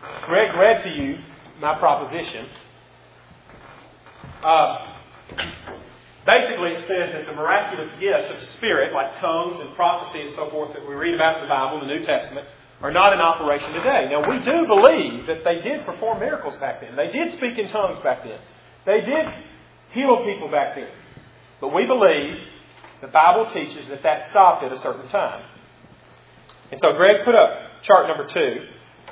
Greg read to you my proposition. Basically, it says that the miraculous gifts of the Spirit, like tongues and prophecy and so forth, that we read about in the Bible, in the New Testament, are not in operation today. Now, we do believe that they did perform miracles back then. They did speak in tongues back then. They did heal people back then. But we believe the Bible teaches that that stopped at a certain time. And so Greg put up chart number 2.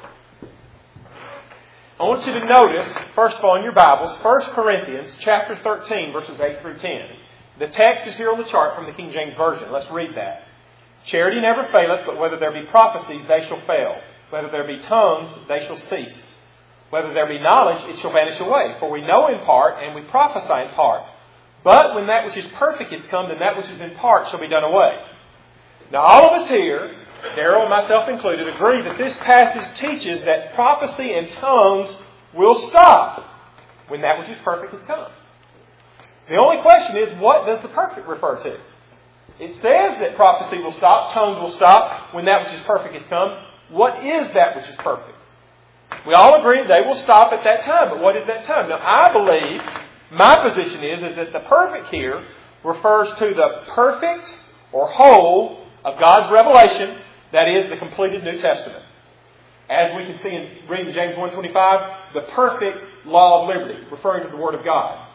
I want you to notice, first of all, in your Bibles, 1 Corinthians chapter 13, verses 8 through 10. The text is here on the chart from the King James Version. Let's read that. Charity never faileth, but whether there be prophecies, they shall fail. Whether there be tongues, they shall cease. Whether there be knowledge, it shall vanish away. For we know in part, and we prophesy in part. But when that which is perfect is come, then that which is in part shall be done away. Now all of us here, Darrell and myself included, agree that this passage teaches that prophecy and tongues will stop when that which is perfect has come. The only question is, what does the perfect refer to? It says that prophecy will stop, tongues will stop when that which is perfect has come. What is that which is perfect? We all agree they will stop at that time, but what is that time? Now, I believe, my position is that the perfect here refers to the perfect or whole of God's revelation. That is the completed New Testament. As we can see in reading James 1:25, the perfect law of liberty, referring to the Word of God.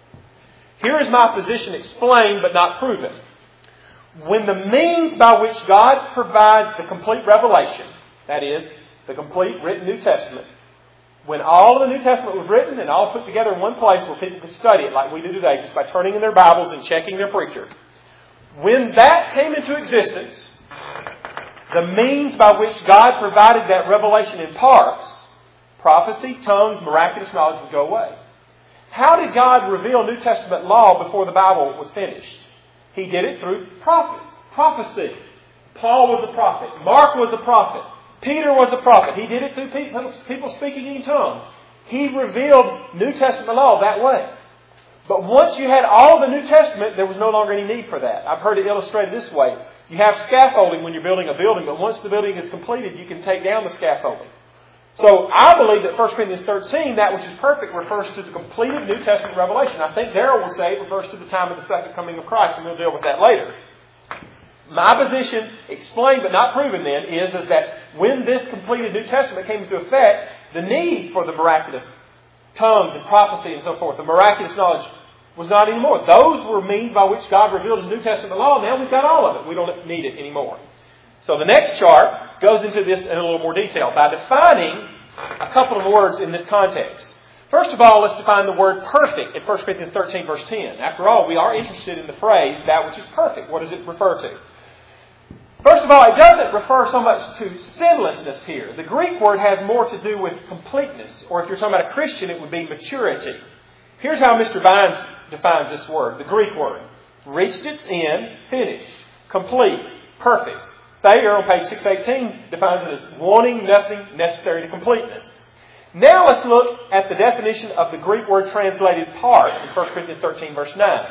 Here is my position explained but not proven. When the means by which God provides the complete revelation, that is, the complete written New Testament, when all of the New Testament was written and all put together in one place where people could study it like we do today, just by turning in their Bibles and checking their preacher, when that came into existence, the means by which God provided that revelation in parts, prophecy, tongues, miraculous knowledge, would go away. How did God reveal New Testament law before the Bible was finished? He did it through prophets, prophecy. Paul was a prophet. Mark was a prophet. Peter was a prophet. He did it through people speaking in tongues. He revealed New Testament law that way. But once you had all the New Testament, there was no longer any need for that. I've heard it illustrated this way. You have scaffolding when you're building a building, but once the building is completed, you can take down the scaffolding. So I believe that 1 Corinthians 13, that which is perfect, refers to the completed New Testament revelation. I think Darrell will say it refers to the time of the second coming of Christ, and we'll deal with that later. My position, explained but not proven then, is that when this completed New Testament came into effect, the need for the miraculous tongues and prophecy and so forth, the miraculous knowledge, was not anymore. Those were means by which God revealed His New Testament law. Now we've got all of it. We don't need it anymore. So the next chart goes into this in a little more detail by defining a couple of words in this context. First of all, let's define the word perfect in 1 Corinthians 13, verse 10. After all, we are interested in the phrase, that which is perfect. What does it refer to? First of all, it doesn't refer so much to sinlessness here. The Greek word has more to do with completeness, or if you're talking about a Christian, it would be maturity. Here's how Mr. Vines defines this word, the Greek word. Reached its end, finished, complete, perfect. Thayer on page 618 defines it as wanting nothing necessary to completeness. Now let's look at the definition of the Greek word translated part in 1 Corinthians 13, verse 9.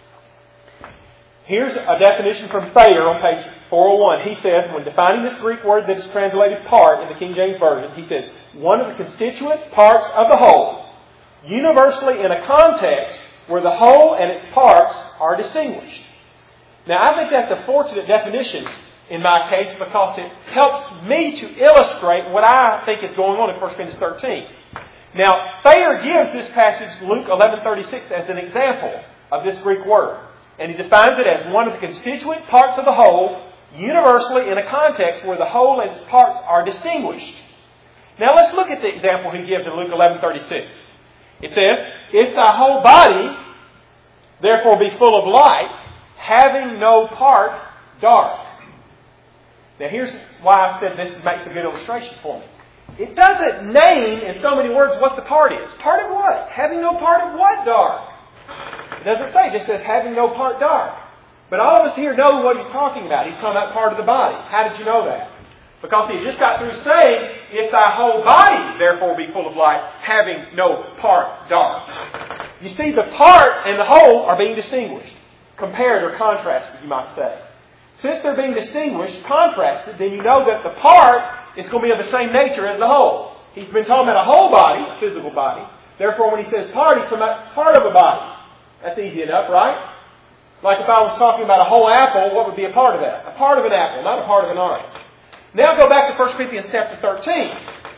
Here's a definition from Thayer on page 401. He says, when defining this Greek word that is translated part in the King James Version, he says, one of the constituent parts of the whole, universally in a context where the whole and its parts are distinguished. Now, I think that's a fortunate definition in my case because it helps me to illustrate what I think is going on in 1 Corinthians 13. Now, Thayer gives this passage, Luke 11:36, as an example of this Greek word. And he defines it as one of the constituent parts of the whole, universally in a context where the whole and its parts are distinguished. Now, let's look at the example he gives in Luke 11:36. It says, if thy whole body therefore be full of light, having no part dark. Now here's why I said this makes a good illustration for me. It doesn't name in so many words what the part is. Part of what? Having no part of what dark? It doesn't say, it just says having no part dark. But all of us here know what he's talking about. He's talking about part of the body. How did you know that? Because he just got through saying, if thy whole body therefore be full of light, having no part dark. You see, the part and the whole are being distinguished. Compared or contrasted, you might say. Since they're being distinguished, contrasted, then you know that the part is going to be of the same nature as the whole. He's been talking about a whole body, a physical body. Therefore, when he says part, he's talking about part of a body. That's easy enough, right? Like if I was talking about a whole apple, what would be a part of that? A part of an apple, not a part of an orange. Now go back to 1 Corinthians chapter 13.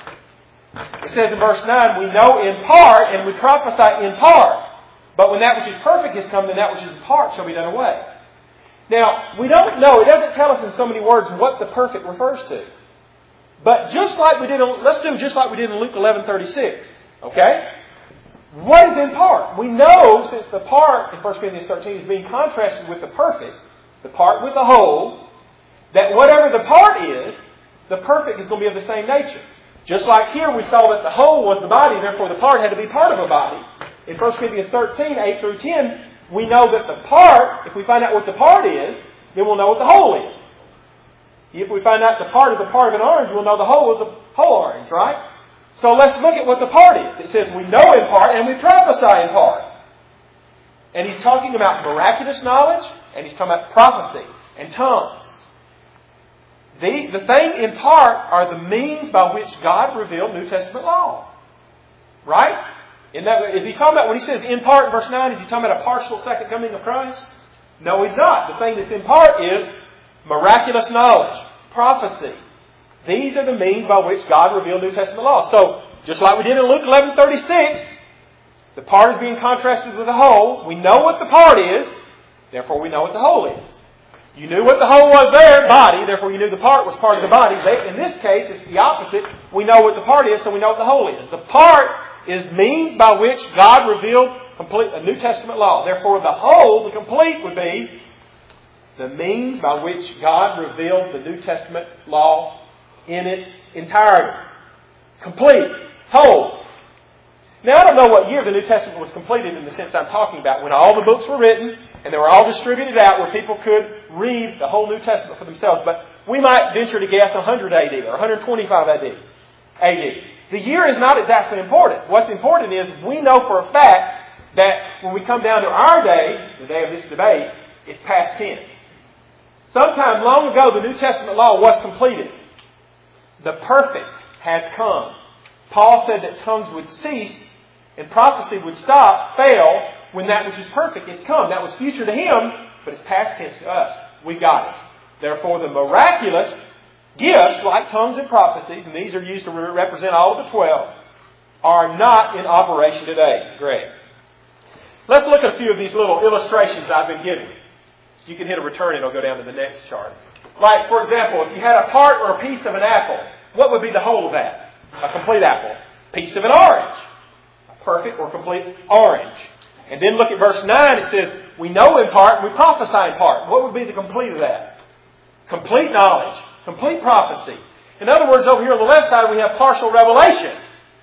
It says in verse 9, we know in part and we prophesy in part. But when that which is perfect is come, then that which is in part shall be done away. Now, we don't know, it doesn't tell us in so many words what the perfect refers to. But just like we did, let's do just like we did in Luke 11:36. Okay? What is in part? We know, since the part in 1 Corinthians 13 is being contrasted with the perfect, the part with the whole, that whatever the part is, the perfect is going to be of the same nature. Just like here we saw that the whole was the body, therefore the part had to be part of a body. In 1 Corinthians 13, 8 through 10, we know that the part, if we find out what the part is, then we'll know what the whole is. If we find out the part is a part of an orange, we'll know the whole is a whole orange, right? So let's look at what the part is. It says we know in part and we prophesy in part. And he's talking about miraculous knowledge, and he's talking about prophecy and tongues. The thing in part are the means by which God revealed New Testament law. Right? Is he talking about, when he says in part in verse 9, is he talking about a partial second coming of Christ? No, he's not. The thing that's in part is miraculous knowledge, prophecy. These are the means by which God revealed New Testament law. So, just like we did in Luke 11:36, the part is being contrasted with the whole. We know what the part is, therefore we know what the whole is. You knew what the whole was there, body, therefore you knew the part was part of the body. In this case, it's the opposite. We know what the part is, so we know what the whole is. The part is means by which God revealed a New Testament law. Therefore, the whole, the complete, would be the means by which God revealed the New Testament law in its entirety. Complete. Whole. Now, I don't know what year the New Testament was completed in the sense I'm talking about, when all the books were written and they were all distributed out where people could read the whole New Testament for themselves. But we might venture to guess 100 AD or 125 AD. The year is not exactly important. What's important is we know for a fact that when we come down to our day, the day of this debate, it's past tense. Sometime long ago, the New Testament law was completed. The perfect has come. Paul said that tongues would cease and prophecy would stop, fail, when that which is perfect is come. That was future to him, but it's past tense to us. We got it. Therefore, the miraculous gifts, like tongues and prophecies, and these are used to represent all of the 12, are not in operation today. Greg. Let's look at a few of these little illustrations I've been giving. You can hit a return and it'll go down to the next chart. Like, for example, if you had a part or a piece of an apple, what would be the whole of that? A complete apple. Piece of an orange. A perfect or complete orange. And then look at verse 9. It says, we know in part and we prophesy in part. What would be the complete of that? Complete knowledge. Complete prophecy. In other words, over here on the left side, we have partial revelation.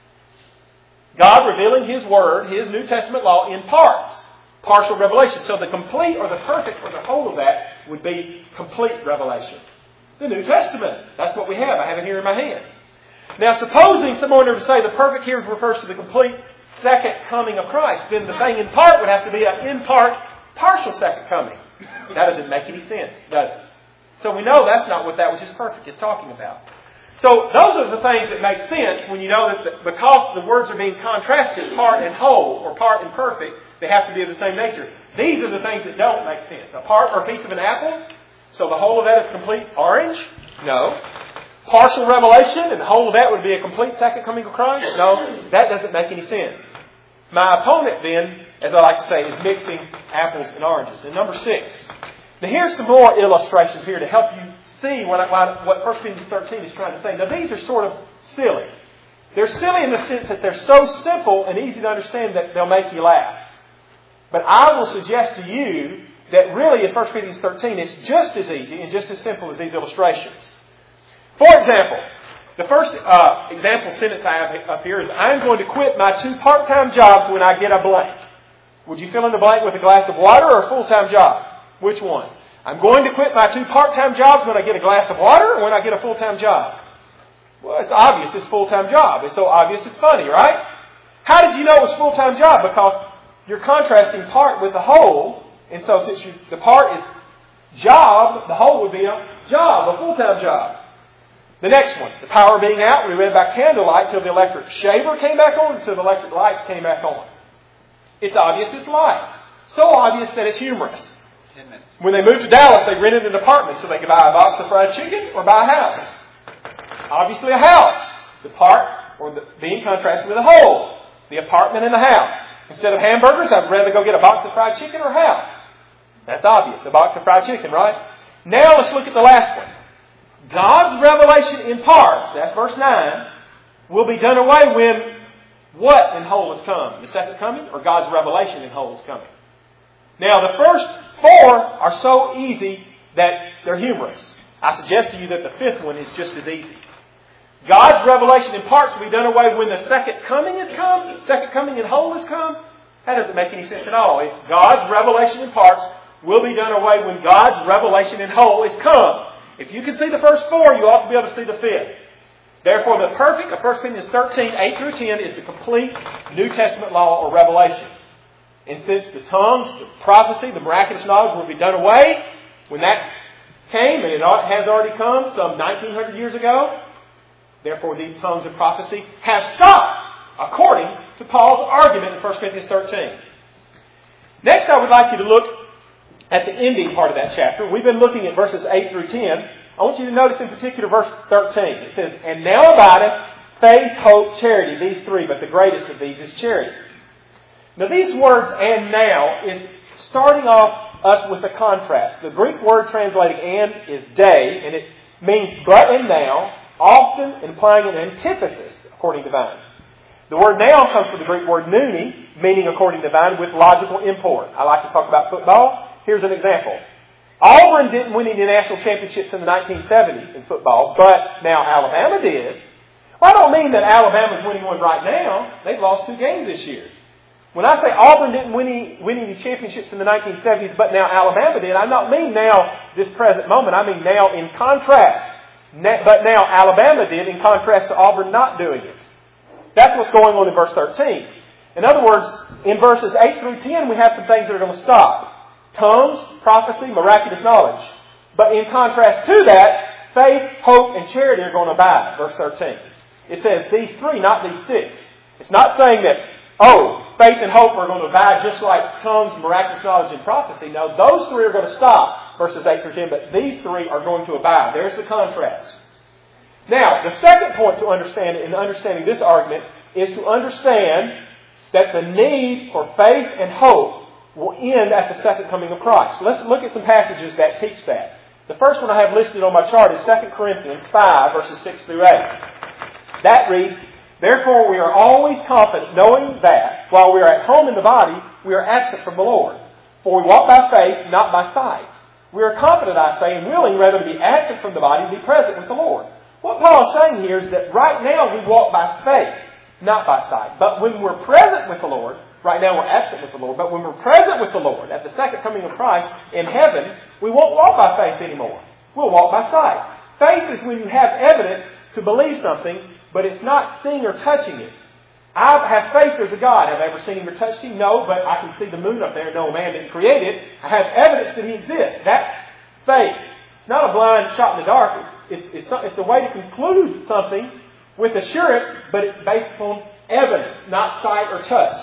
God revealing His Word, His New Testament law in parts. Partial revelation. So the complete or the perfect or the whole of that would be complete revelation. The New Testament. That's what we have. I have it here in my hand. Now, supposing someone were to say the perfect here refers to the complete second coming of Christ, then the thing in part would have to be an in part, partial second coming. That doesn't make any sense, does it? So we know that's not what that which is perfect is talking about. So those are the things that make sense when you know that because the words are being contrasted, part and whole, or part and perfect, they have to be of the same nature. These are the things that don't make sense. A part or a piece of an apple, so the whole of that is complete orange? No. Partial revelation, and the whole of that would be a complete second coming of Christ? No, that doesn't make any sense. My opponent then, as I like to say, is mixing apples and oranges. And number 6. Now here's some more illustrations here to help you see what 1 Corinthians 13 is trying to say. Now these are sort of silly. They're silly in the sense that they're so simple and easy to understand that they'll make you laugh. But I will suggest to you that really in 1 Corinthians 13 it's just as easy and just as simple as these illustrations. For example, the first example sentence I have up here is, I'm going to quit my 2 part-time jobs when I get a blank. Would you fill in the blank with a glass of water or a full-time job? Which one? I'm going to quit my 2 part-time jobs when I get a glass of water or when I get a full-time job? Well, it's obvious it's a full-time job. It's so obvious it's funny, right? How did you know it was a full-time job? Because you're contrasting part with the whole. And so since the part is job, the whole would be a job, a full-time job. The next one, the power being out, we read about candlelight till the electric shaver came back on, until the electric lights came back on. It's obvious it's light. So obvious that it's humorous. When they moved to Dallas, they rented an apartment so they could buy a box of fried chicken or buy a house. Obviously a house. The part, being contrasted with a whole. The apartment and the house. Instead of hamburgers, I'd rather go get a box of fried chicken or a house. That's obvious. The box of fried chicken, right? Now let's look at the last one. God's revelation in parts, that's verse 9, will be done away when what in whole is come? The second coming or God's revelation in whole is coming? Now the first four are so easy that they're humorous. I suggest to you that the fifth one is just as easy. God's revelation in parts will be done away when the second coming has come. Second coming in whole has come. That doesn't make any sense at all. It's God's revelation in parts will be done away when God's revelation in whole is come. If you can see the first four, you ought to be able to see the fifth. Therefore, the perfect of 1 Corinthians 13, 8 through 10 is the complete New Testament law or revelation. And since the tongues, the prophecy, the miraculous knowledge will be done away, when that came, and it has already come some 1900 years ago, therefore these tongues of prophecy have stopped, according to Paul's argument in 1 Corinthians 13. Next, I would like you to look at the ending part of that chapter. We've been looking at verses 8 through 10. I want you to notice in particular verse 13. It says, "And now abideth faith, hope, charity, these three, but the greatest of these is charity." Now these words, "and now," is starting off us with a contrast. The Greek word translated "and" is "day," and it means "but" and "now," often implying an antithesis, according to Vines. The word "now" comes from the Greek word "nouni," meaning, according to Vines, with logical import. I like to talk about football. Here's an example. Auburn didn't win any national championships in the 1970s in football, but now Alabama did. Well, I don't mean that Alabama's winning one right now. They've lost 2 games this year. When I say Auburn didn't win any championships in the 1970s, but now Alabama did, I don't mean now, this present moment. I mean now in contrast. But now Alabama did in contrast to Auburn not doing it. That's what's going on in verse 13. In other words, in verses 8 through 10, we have some things that are going to stop. Tongues, prophecy, miraculous knowledge. But in contrast to that, faith, hope, and charity are going to abide. Verse 13. It says these three, not these 6. It's not saying that, faith and hope are going to abide just like tongues, miraculous knowledge, and prophecy. No, those three are going to stop. Verses 8 through 10. But these three are going to abide. There's the contrast. Now, the second point to understand in understanding this argument is to understand that the need for faith and hope will end at the second coming of Christ. Let's look at some passages that teach that. The first one I have listed on my chart is 2 Corinthians 5, verses 6 through 8. That reads, "Therefore we are always confident, knowing that, while we are at home in the body, we are absent from the Lord. For we walk by faith, not by sight. We are confident, I say, and willing rather to be absent from the body and be present with the Lord." What Paul is saying here is that right now we walk by faith, not by sight. But when we're present with the Lord, right now we're absent with the Lord, but when we're present with the Lord at the second coming of Christ in heaven, we won't walk by faith anymore. We'll walk by sight. Faith is when you have evidence to believe something, but it's not seeing or touching it. I have faith there's a God. Have I ever seen Him or touched Him? No, but I can see the moon up there. No, man didn't create it. I have evidence that He exists. That's faith. It's not a blind shot in the dark. It's a way to conclude something with assurance, but it's based upon evidence, not sight or touch.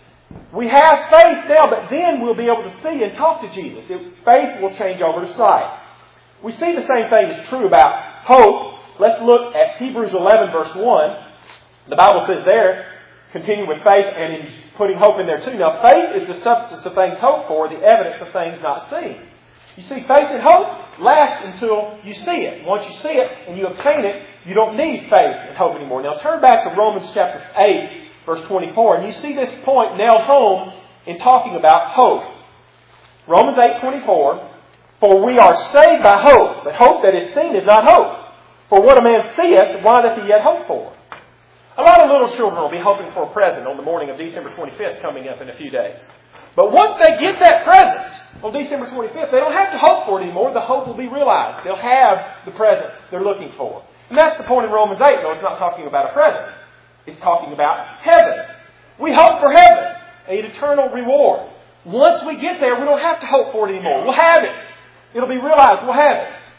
We have faith now, but then we'll be able to see and talk to Jesus. Faith will change over to sight. We see the same thing is true about hope. Let's look at Hebrews 11, verse 1. The Bible says there, continue with faith and in putting hope in there too. Now, faith is the substance of things hoped for, the evidence of things not seen. You see, faith and hope last until you see it. Once you see it and you obtain it, you don't need faith and hope anymore. Now, turn back to Romans chapter 8. Verse 24, and you see this point nailed home in talking about hope. Romans 8:24, "For we are saved by hope, but hope that is seen is not hope. For what a man seeth, why doth he yet hope for?" A lot of little children will be hoping for a present on the morning of December 25th coming up in a few days. But once they get that present on December 25th, they don't have to hope for it anymore. The hope will be realized. They'll have the present they're looking for. And that's the point in Romans 8. No, it's not talking about a present. It's talking about heaven. We hope for heaven, an eternal reward. Once we get there, we don't have to hope for it anymore. We'll have it. It'll be realized we'll have it.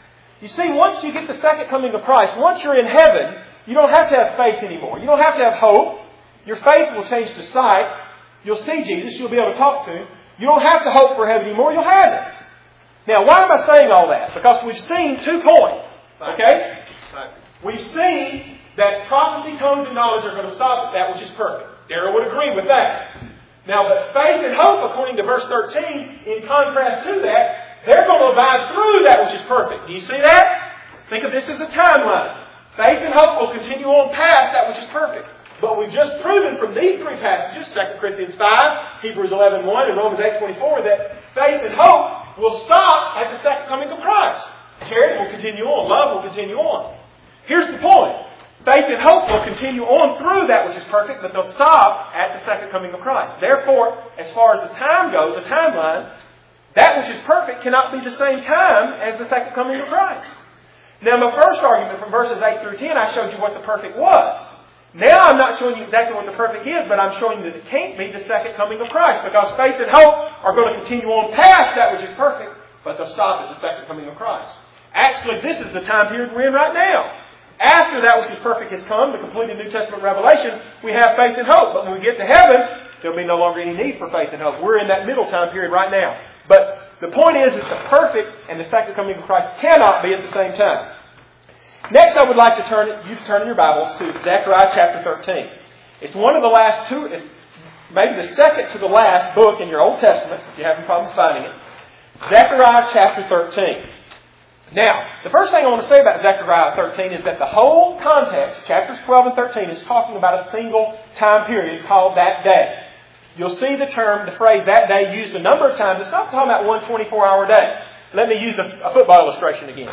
You see, once you get the second coming of Christ, once you're in heaven, you don't have to have faith anymore. You don't have to have hope. Your faith will change to sight. You'll see Jesus. You'll be able to talk to Him. You don't have to hope for heaven anymore. You'll have it. Now, why am I saying all that? Because we've seen 2 points. Okay? We've seen that prophecy, tongues, and knowledge are going to stop at that which is perfect. Darrell would agree with that. Now, but faith and hope, according to verse 13, in contrast to that, they're going to abide through that which is perfect. Do you see that? Think of this as a timeline. Faith and hope will continue on past that which is perfect. But we've just proven from these 3 passages, 2 Corinthians 5, Hebrews 11:1, and Romans 8:24, that faith and hope will stop at the second coming of Christ. Charity will continue on. Love will continue on. Here's the point. Faith and hope will continue on through that which is perfect, but they'll stop at the second coming of Christ. Therefore, as far as the time goes, a timeline, that which is perfect cannot be the same time as the second coming of Christ. Now, my first argument from verses 8 through 10, I showed you what the perfect was. Now I'm not showing you exactly what the perfect is, but I'm showing you that it can't be the second coming of Christ, because faith and hope are going to continue on past that which is perfect, but they'll stop at the second coming of Christ. Actually, this is the time period we're in right now. After that which is perfect has come, the completed New Testament revelation, we have faith and hope. But when we get to heaven, there'll be no longer any need for faith and hope. We're in that middle time period right now. But the point is that the perfect and the second coming of Christ cannot be at the same time. Next, I would like to turn in your Bibles to Zechariah chapter 13. It's one of the last 2, it's maybe the second to the last book in your Old Testament, if you're having problems finding it. Zechariah chapter 13. Now, the first thing I want to say about Zechariah 13 is that the whole context, chapters 12 and 13, is talking about a single time period called that day. You'll see the phrase that day used a number of times. It's not talking about one 24-hour day. Let me use a football illustration again.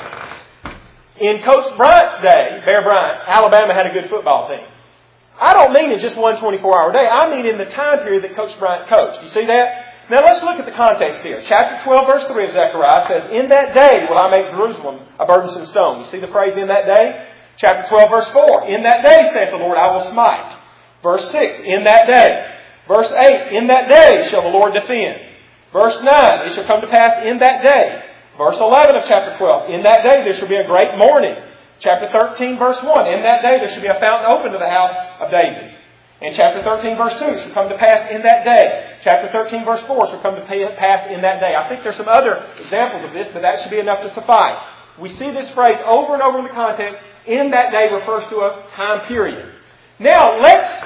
In Coach Bryant's day, Bear Bryant, Alabama had a good football team. I don't mean in just one 24-hour day. I mean in the time period that Coach Bryant coached. You see that? Now let's look at the context here. Chapter 12, verse 3 of Zechariah says, "In that day will I make Jerusalem a burdensome stone." You see the phrase, "in that day"? Chapter 12, verse 4. "In that day, saith the Lord, I will smite." Verse 6, "In that day." Verse 8, "In that day shall the Lord defend." Verse 9, "It shall come to pass in that day." Verse 11 of chapter 12, "In that day there shall be a great mourning." Chapter 13, verse 1, "In that day there shall be a fountain open to the house of David." In chapter 13, verse 2, "It shall come to pass in that day." Chapter 13, verse 4, "Shall come to pass in that day." I think there's some other examples of this, but that should be enough to suffice. We see this phrase over and over in the context. "In that day" refers to a time period. Now, let's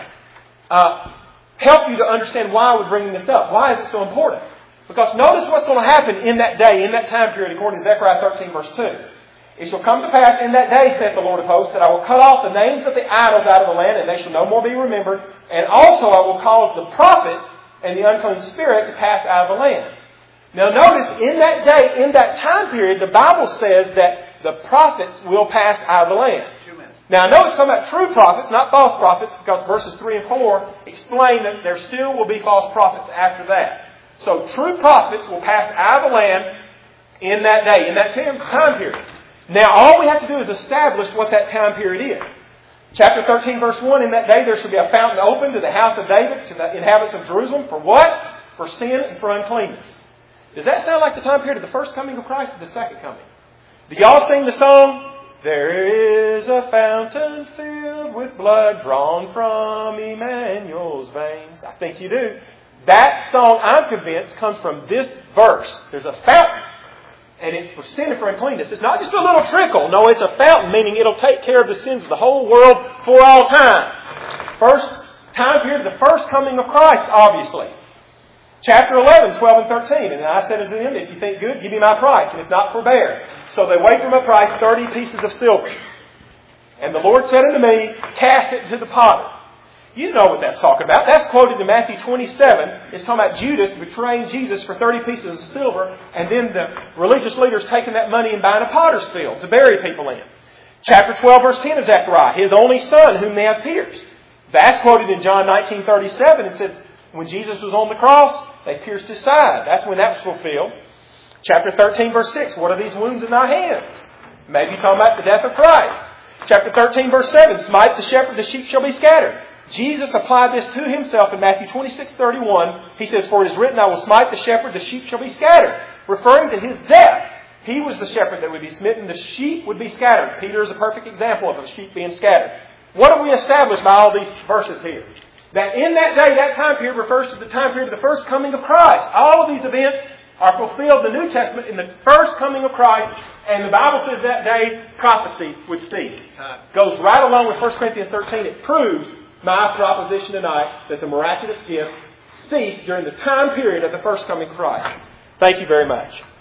help you to understand why we're bringing this up. Why is it so important? Because notice what's going to happen in that day, in that time period, according to Zechariah 13, verse 2. "It shall come to pass in that day, saith the Lord of hosts, that I will cut off the names of the idols out of the land, and they shall no more be remembered. And also I will cause the prophets and the unclean spirit to pass out of the land." Now notice, in that day, in that time period, the Bible says that the prophets will pass out of the land. Now I know it's talking about true prophets, not false prophets, because verses 3 and 4 explain that there still will be false prophets after that. So true prophets will pass out of the land in that day, in that time period. Now, all we have to do is establish what that time period is. Chapter 13, verse 1, "In that day there shall be a fountain open to the house of David, to the inhabitants of Jerusalem." For what? For sin and for uncleanness. Does that sound like the time period of the first coming of Christ or the second coming? Do y'all sing the song, "There is a fountain filled with blood drawn from Emmanuel's veins"? I think you do. That song, I'm convinced, comes from this verse. There's a fountain. And it's for sin and for uncleanness. It's not just a little trickle. No, it's a fountain, meaning it'll take care of the sins of the whole world for all time. First time period, the first coming of Christ, obviously. Chapter 11, 12 and 13. "And I said unto them, If you think good, give me my price, and if not, forbear. So they weighed for my price 30 pieces of silver. And the Lord said unto me, Cast it to the potter." You know what that's talking about. That's quoted in Matthew 27. It's talking about Judas betraying Jesus for 30 pieces of silver, and then the religious leaders taking that money and buying a potter's field to bury people in. Chapter 12, verse 10 of Zechariah, "His only son whom they have pierced." That's quoted in John 19:37. It said, when Jesus was on the cross, they pierced his side. That's when that was fulfilled. Chapter 13, verse 6, "What are these wounds in thy hands?" Maybe talking about the death of Christ. Chapter 13, verse 7, "Smite the shepherd, the sheep shall be scattered." Jesus applied this to himself in Matthew 26:31. He says, "For it is written, I will smite the shepherd, the sheep shall be scattered," referring to his death. He was the shepherd that would be smitten. The sheep would be scattered. Peter is a perfect example of a sheep being scattered. What have we established by all these verses here? That in that day, that time period refers to the time period of the first coming of Christ. All of these events are fulfilled in the New Testament in the first coming of Christ. And the Bible says that day prophecy would cease. Goes right along with 1 Corinthians 13. It proves my proposition tonight that the miraculous gifts cease during the time period of the first coming of Christ. Thank you very much.